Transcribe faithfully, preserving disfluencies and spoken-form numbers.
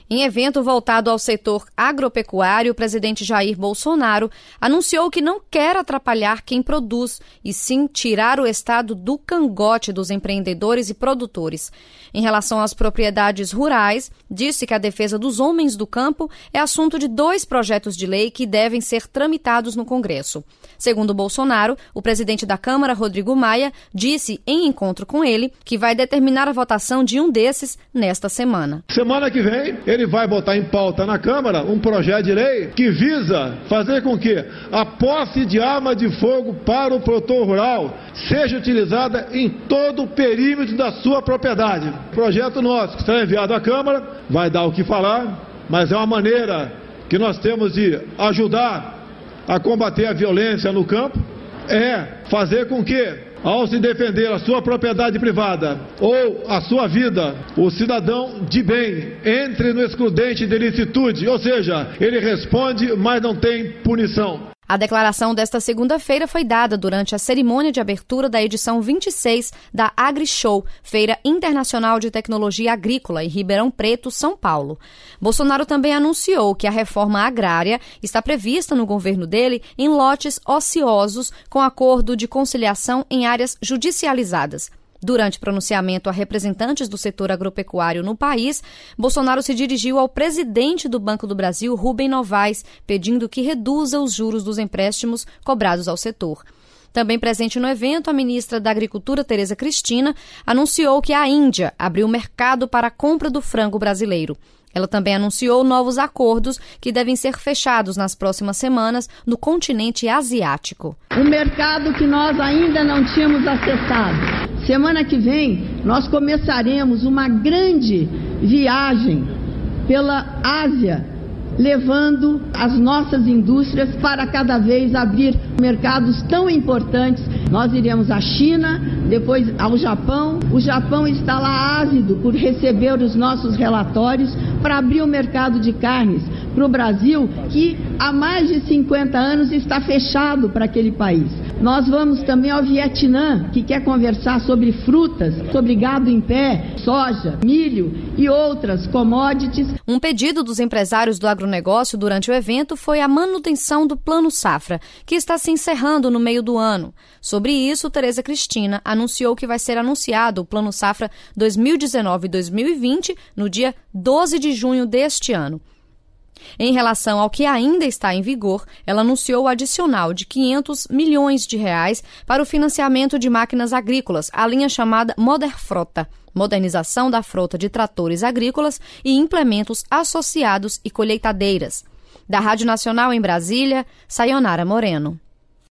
Em evento voltado ao setor agropecuário, o presidente Jair Bolsonaro anunciou que não quer atrapalhar quem produz, e sim tirar o Estado do cangote dos empreendedores e produtores. Em relação às propriedades rurais, disse que a defesa dos homens do campo é assunto de dois projetos de lei que devem ser tramitados no Congresso. Segundo Bolsonaro, o presidente da Câmara, Rodrigo Maia, disse em encontro com ele que vai determinar a votação de um desses nesta semana. Semana que vem, ele vai botar em pauta na Câmara um projeto de lei que visa fazer com que a posse de arma de fogo para o produtor rural seja utilizada em todo o perímetro da sua propriedade. O projeto nosso, que será enviado à Câmara, vai dar o que falar, mas é uma maneira que nós temos de ajudar a combater a violência no campo, é fazer com que, ao se defender a sua propriedade privada ou a sua vida, o cidadão de bem entre no excludente de ilicitude, ou seja, ele responde, mas não tem punição. A declaração desta segunda-feira foi dada durante a cerimônia de abertura da edição vinte e seis da AgriShow, Feira Internacional de Tecnologia Agrícola, em Ribeirão Preto, São Paulo. Bolsonaro também anunciou que a reforma agrária está prevista no governo dele em lotes ociosos com acordo de conciliação em áreas judicializadas. Durante pronunciamento a representantes do setor agropecuário no país, Bolsonaro se dirigiu ao presidente do Banco do Brasil, Rubem Novaes, pedindo que reduza os juros dos empréstimos cobrados ao setor. Também presente no evento, a ministra da Agricultura, Tereza Cristina, anunciou que a Índia abriu mercado para a compra do frango brasileiro. Ela também anunciou novos acordos que devem ser fechados nas próximas semanas no continente asiático. Um mercado que nós ainda não tínhamos acessado. Semana que vem, nós começaremos uma grande viagem pela Ásia, levando as nossas indústrias para cada vez abrir mercados tão importantes. Nós iremos à China, depois ao Japão. O Japão está lá ávido por receber os nossos relatórios para abrir o mercado de carnes para o Brasil, que há mais de cinquenta anos está fechado para aquele país. Nós vamos também ao Vietnã, que quer conversar sobre frutas, sobre gado em pé, soja, milho e outras commodities. Um pedido dos empresários do agronegócio durante o evento foi a manutenção do Plano Safra, que está se encerrando no meio do ano. Sobre isso, Tereza Cristina anunciou que vai ser anunciado o Plano Safra dois mil e dezenove e dois mil e vinte no dia doze de junho deste ano. Em relação ao que ainda está em vigor, ela anunciou o adicional de quinhentos milhões de reais para o financiamento de máquinas agrícolas, a linha chamada Moderfrota, modernização da frota de tratores agrícolas e implementos associados e colheitadeiras. Da Rádio Nacional em Brasília, Sayonara Moreno.